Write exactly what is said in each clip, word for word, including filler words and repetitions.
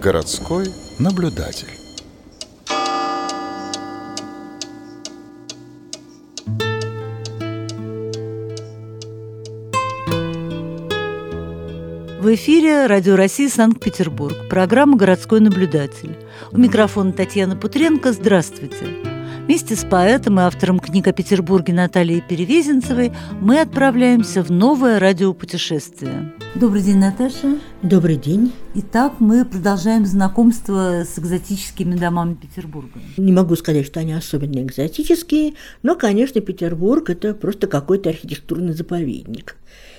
Городской наблюдатель. В эфире Радио России Санкт-Петербург. Программа «Городской наблюдатель». У микрофона Татьяна Путренко. Здравствуйте. Вместе с поэтом и автором книг о Петербурге Натальей Перевезенцевой мы отправляемся в новое радиопутешествие. Добрый день, Наташа. Добрый день. Итак, мы продолжаем знакомство с экзотическими домами Петербурга. Не могу сказать, что они особенно экзотические, но, конечно, Петербург – это просто какой-то архитектурный заповедник.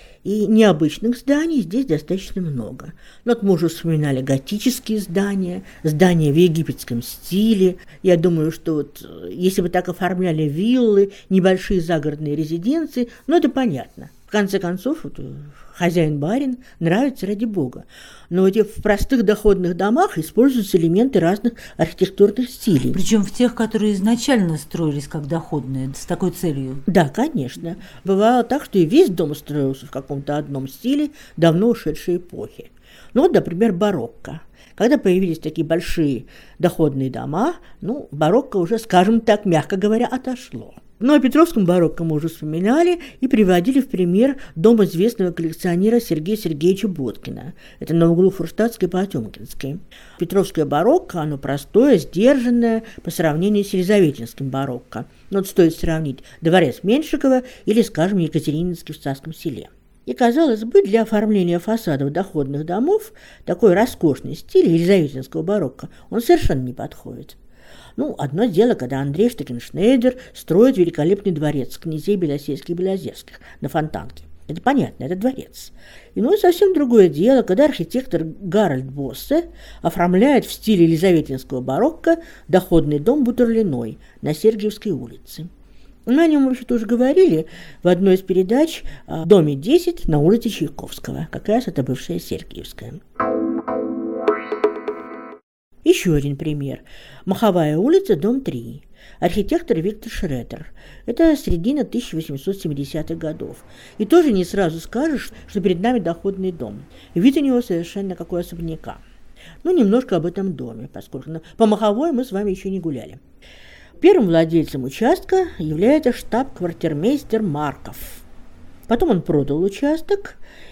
И необычных зданий здесь достаточно много. Ну, вот мы уже вспоминали готические здания, здания в египетском стиле. Я думаю, что вот, если бы так оформляли виллы, небольшие загородные резиденции, ну, это понятно. В конце концов, вот, хозяин-барин нравится ради бога. Но вот в простых доходных домах используются элементы разных архитектурных стилей. Причем в тех, которые изначально строились как доходные, с такой целью. Да, конечно. Бывало так, что и весь дом строился в каком-то одном стиле давно ушедшей эпохи. Ну вот, например, барокко. Когда появились такие большие доходные дома, ну, барокко уже, скажем так, мягко говоря, отошло. Но о петровском барокко мы уже вспоминали и приводили в пример дом известного коллекционера Сергея Сергеевича Боткина. Это на углу Фурштадтской и Потемкинской. Петровское барокко, оно простое, сдержанное по сравнению с елизаветинским барокко. Но вот стоит сравнить дворец Меньшикова или, скажем, Екатерининский в Царском Селе. И, казалось бы, для оформления фасадов доходных домов такой роскошный стиль елизаветинского барокко, он совершенно не подходит. Ну, одно дело, когда Андрей Штекеншнейдер строит великолепный дворец князей Белосельских и Белозерских на Фонтанке. Это понятно, это дворец. И ну и совсем другое дело, когда архитектор Гарольд Боссе оформляет в стиле елизаветинского барокко доходный дом Бутурлиной на Сергиевской улице. Мы о нем вообще-то уже говорили в одной из передач о доме десять на улице Чайковского, как раз это бывшая Сергиевская. Еще один пример. Маховая улица, дом три. Архитектор Виктор Шредер. Это середина тысяча восемьсот семидесятых годов. И тоже не сразу скажешь, что перед нами доходный дом. Вид у него совершенно как у особняка. Ну, немножко об этом доме, поскольку по Маховой мы с вами еще не гуляли. Первым владельцем участка является штаб-квартирмейстер Марков. Потом он продал участок,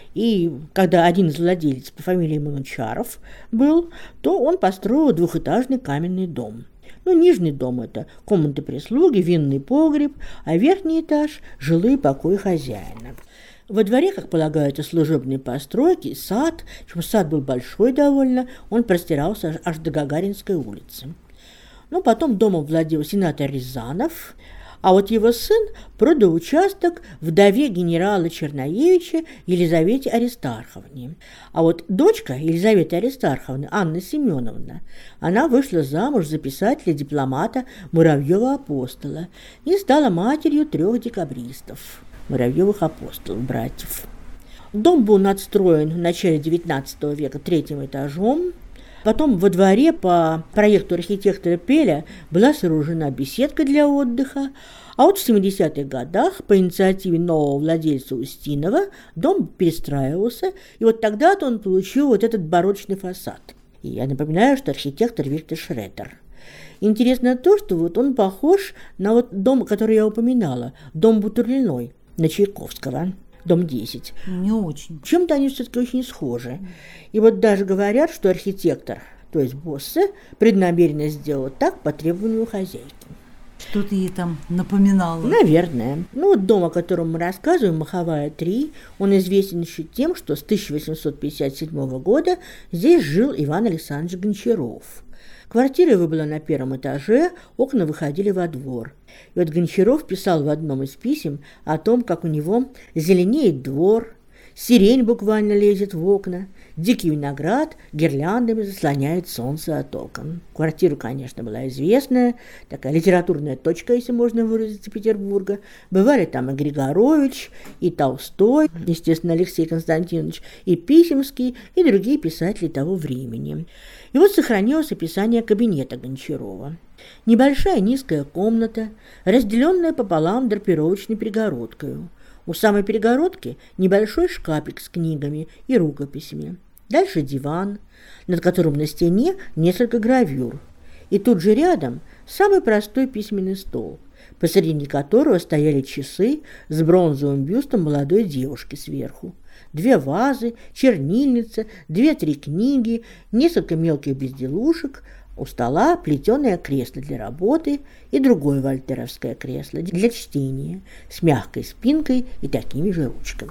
и когда один из владельцев по фамилии Манучаров был, то он построил двухэтажный каменный дом. Ну, нижний дом – это комнаты прислуги, винный погреб, а верхний этаж – жилые покои хозяина. Во дворе, как полагается, служебные постройки, сад, причем сад был большой довольно, он простирался аж до Гагаринской улицы. Ну, потом домом владел сенатор Рязанов, а вот его сын продал участок вдове генерала Черноевича Елизавете Аристарховне. А вот дочка Елизаветы Аристарховны, Анна Семеновна, она вышла замуж за писателя-дипломата Муравьева-Апостола и стала матерью трех декабристов, Муравьевых апостолов, братьев. Дом был надстроен в начале девятнадцатого века третьим этажом. Потом во дворе по проекту архитектора Пеля была сооружена беседка для отдыха, а вот в семидесятых годах по инициативе нового владельца Устинова дом перестраивался, и вот тогда-то он получил вот этот барочный фасад. И я напоминаю, что архитектор Виктор Шредер. Интересно то, что вот он похож на вот дом, который я упоминала, дом Бутурлиной на Чайковского. Дом десять. Не очень. Чем-то они все-таки очень схожи. И вот даже говорят, что архитектор, то есть Боссе, преднамеренно сделал так по требованию хозяйки. Что ты ей там напоминала? Наверное. Ну вот дом, о котором мы рассказываем, Маховая три, он известен еще тем, что с тысяча восемьсот пятьдесят седьмого года здесь жил Иван Александрович Гончаров. Квартира его была на первом этаже, окна выходили во двор. И вот Гончаров писал в одном из писем о том, как у него зеленеет двор, сирень буквально лезет в окна, дикий виноград гирляндами заслоняет солнце от окон. Квартира, конечно, была известная, такая литературная точка, если можно выразиться, Петербурга. Бывали там и Григорович, и Толстой, естественно, Алексей Константинович, и Писемский, и другие писатели того времени. И вот сохранилось описание кабинета Гончарова. Небольшая низкая комната, разделенная пополам драпировочной перегородкой. У самой перегородки небольшой шкафик с книгами и рукописями. Дальше диван, над которым на стене несколько гравюр. И тут же рядом самый простой письменный стол, посередине которого стояли часы с бронзовым бюстом молодой девушки сверху. Две вазы, чернильница, две-три книги, несколько мелких безделушек, у стола плетеное кресло для работы и другое вольтеровское кресло для чтения с мягкой спинкой и такими же ручками.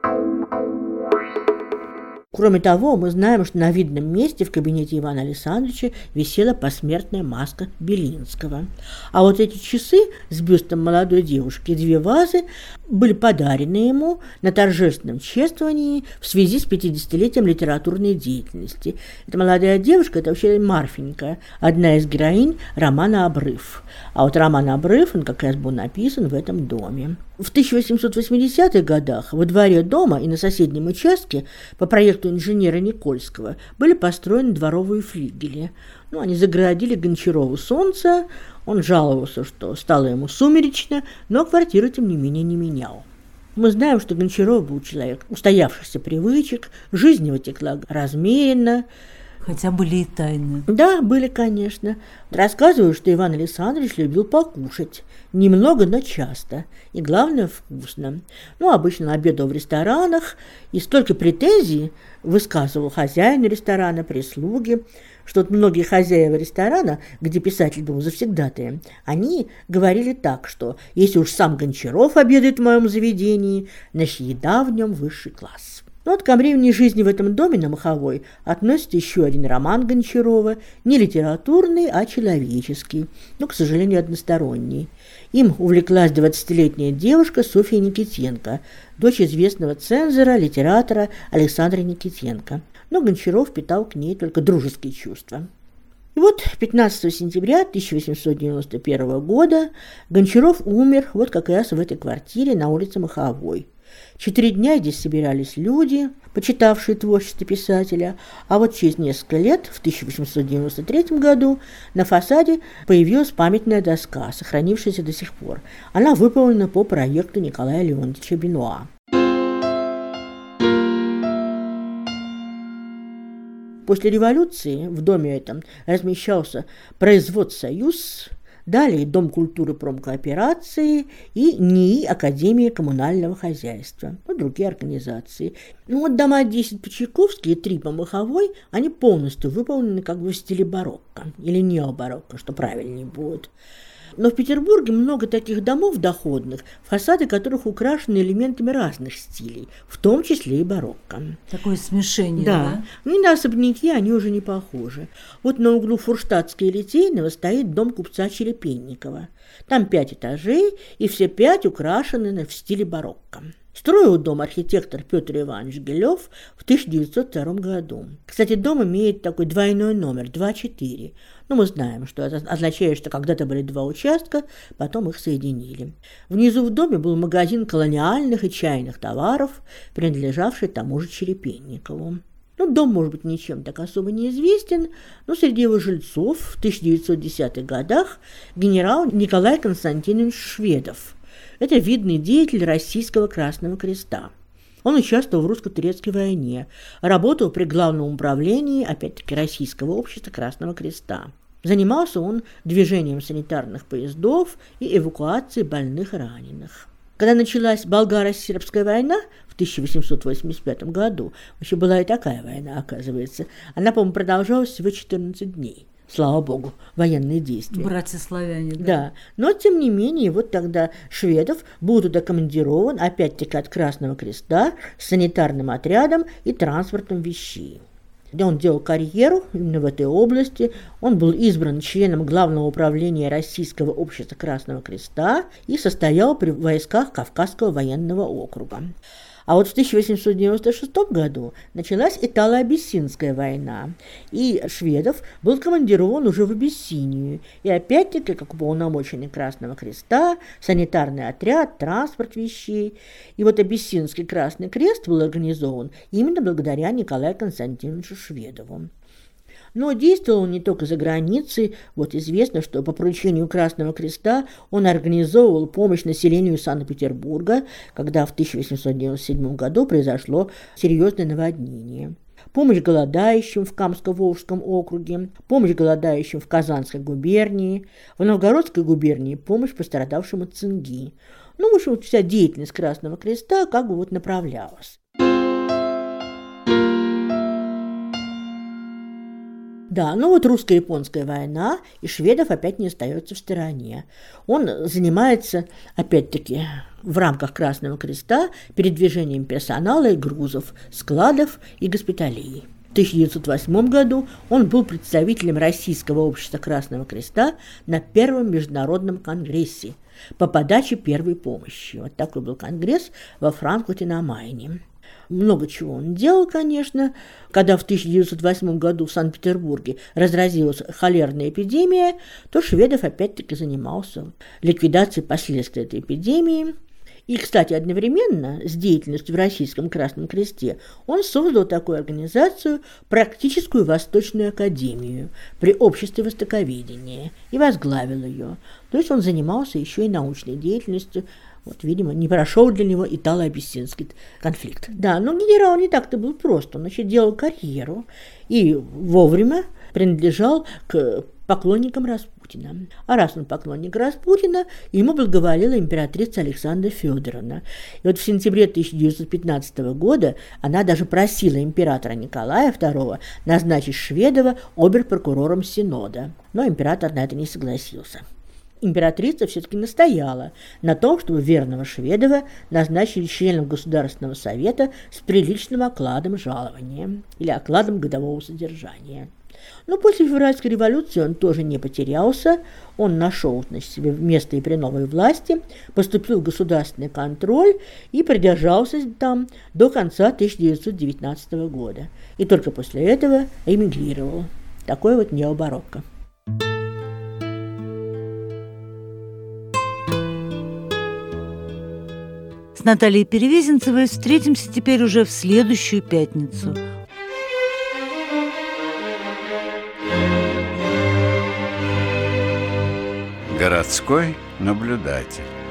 Кроме того, мы знаем, что на видном месте в кабинете Ивана Александровича висела посмертная маска Белинского. А вот эти часы с бюстом молодой девушки и две вазы были подарены ему на торжественном чествовании в связи с пятидесятилетием литературной деятельности. Эта молодая девушка – это вообще Марфенька, одна из героинь романа «Обрыв». А вот роман «Обрыв», он как раз был написан в этом доме. В тысяча восемьсот восьмидесятых годах во дворе дома и на соседнем участке по проекту инженера Никольского были построены дворовые флигели. Ну, они загородили Гончарову солнце, он жаловался, что стало ему сумеречно, но квартиру, тем не менее, не менял. Мы знаем, что Гончаров был человек устоявшихся привычек, жизнь его текла размеренно. Хотя были и тайны. Да, были, конечно. Рассказывают, что Иван Александрович любил покушать. Немного, но часто. И, главное, вкусно. Ну, обычно обедал в ресторанах, и столько претензий высказывал хозяину ресторана, прислуги, что вот многие хозяева ресторана, где писатель был завсегдатаем, они говорили так, что если уж сам Гончаров обедает в моем заведении, значит, еда в нем высший класс. Но вот ко времени жизни в этом доме на Маховой относится еще один роман Гончарова, не литературный, а человеческий, но, к сожалению, односторонний. Им увлеклась двадцатилетняя девушка Софья Никитенко, дочь известного цензора, литератора Александра Никитенко. Но Гончаров питал к ней только дружеские чувства. И вот пятнадцатого сентября тысяча восемьсот девяносто первого года Гончаров умер вот как раз в этой квартире на улице Маховой. Четыре дня здесь собирались люди, почитавшие творчество писателя, а вот через несколько лет, в тысяча восемьсот девяносто третьем году, на фасаде появилась памятная доска, сохранившаяся до сих пор. Она выполнена по проекту Николая Леонтьевича Бенуа. После революции в доме этом размещался производсоюз, далее Дом культуры промкооперации и НИИ Академия коммунального хозяйства, ну, другие организации. Ну вот дома десять по Чайковски и три по Маховой, они полностью выполнены как бы в стиле барокко или необарокко, что правильнее будет. Но в Петербурге много таких домов доходных, фасады которых украшены элементами разных стилей, в том числе и барокко. Такое смешение, да? Да. Ну и на особняки они уже не похожи. Вот на углу Фурштадтского и Литейного стоит дом купца Черепенникова. Там пять этажей, и все пять украшены в стиле барокко. Строил дом архитектор Петр Иванович Гилев в тысяча девятьсот втором году. Кстати, дом имеет такой двойной номер, два четыре. Но мы знаем, что это означает, что когда-то были два участка, потом их соединили. Внизу в доме был магазин колониальных и чайных товаров, принадлежавший тому же Черепенникову. Ну, дом, может быть, ничем так особо не известен, но среди его жильцов в тысяча девятьсот десятых годах генерал Николай Константинович Шведов. Это видный деятель Российского Красного Креста. Он участвовал в русско-турецкой войне, работал при Главном управлении, опять-таки, Российского общества Красного Креста. Занимался он движением санитарных поездов и эвакуацией больных и раненых. Когда началась болгаро-сербская война в тысяча восемьсот восемьдесят пятом году, вообще была и такая война, оказывается, она, по-моему, продолжалась всего четырнадцать дней. Слава богу, военные действия. Братья-славяне, да. Да, но тем не менее, вот тогда Шведов был туда командирован, опять-таки от Красного Креста, с санитарным отрядом и транспортом вещей. Он делал карьеру именно в этой области, он был избран членом Главного управления Российского общества Красного Креста и состоял при войсках Кавказского военного округа. А вот в тысяча восемьсот девяносто шестом году началась Итало-Абиссинская война, и Шведов был командирован уже в Абиссинию. И опять-таки, как уполномоченный Красного Креста, санитарный отряд, транспорт вещей. И вот Абиссинский Красный Крест был организован именно благодаря Николаю Константиновичу Шведову. Но действовал он не только за границей. Вот известно, что по поручению Красного Креста он организовывал помощь населению Санкт-Петербурга, когда в тысяча восемьсот девяносто седьмом году произошло серьезное наводнение. помощь голодающим в Камско-Волжском округе, помощь голодающим в Казанской губернии, в Новгородской губернии помощь пострадавшим от цинги. Ну, в общем, вся деятельность Красного Креста как бы вот направлялась. Да, ну вот русско-японская война, и шведов опять не остается в стороне. Он занимается, опять-таки, в рамках Красного Креста передвижением персонала и грузов, складов и госпиталей. В тысяча девятьсот восьмом году он был представителем Российского общества Красного Креста на Первом международном конгрессе по подаче первой помощи. Вот такой был конгресс во Франкфурте на Майне. Много чего он делал, конечно. Когда в тысяча девятьсот восьмом году в Санкт-Петербурге разразилась холерная эпидемия, то Шведов опять-таки занимался ликвидацией последствий этой эпидемии. И, кстати, одновременно с деятельностью в Российском Красном Кресте он создал такую организацию «Практическую Восточную Академию» при Обществе Востоковедения и возглавил ее. То есть он занимался еще и научной деятельностью. Вот, видимо, не прошел для него итало-абиссинский конфликт. Да, но генерал не так-то был прост. Он, значит, делал карьеру и вовремя принадлежал к поклонникам Распутина. А раз он поклонник Распутина, ему благоволила императрица Александра Федоровна. И вот в сентябре тысяча девятьсот пятнадцатого года она даже просила императора Николая второго назначить Шведова обер-прокурором Синода. Но император на это не согласился. Императрица все-таки настояла на том, чтобы верного Шведова назначили членом Государственного совета с приличным окладом жалования или окладом годового содержания. Но после февральской революции он тоже не потерялся, он нашел, значит, себе место и при новой власти, поступил в государственный контроль и продержался там до конца тысяча девятьсот девятнадцатого года. И только после этого эмигрировал. Такой вот необарокко. С Натальей Перевезенцевой встретимся теперь уже в следующую пятницу. Городской наблюдатель.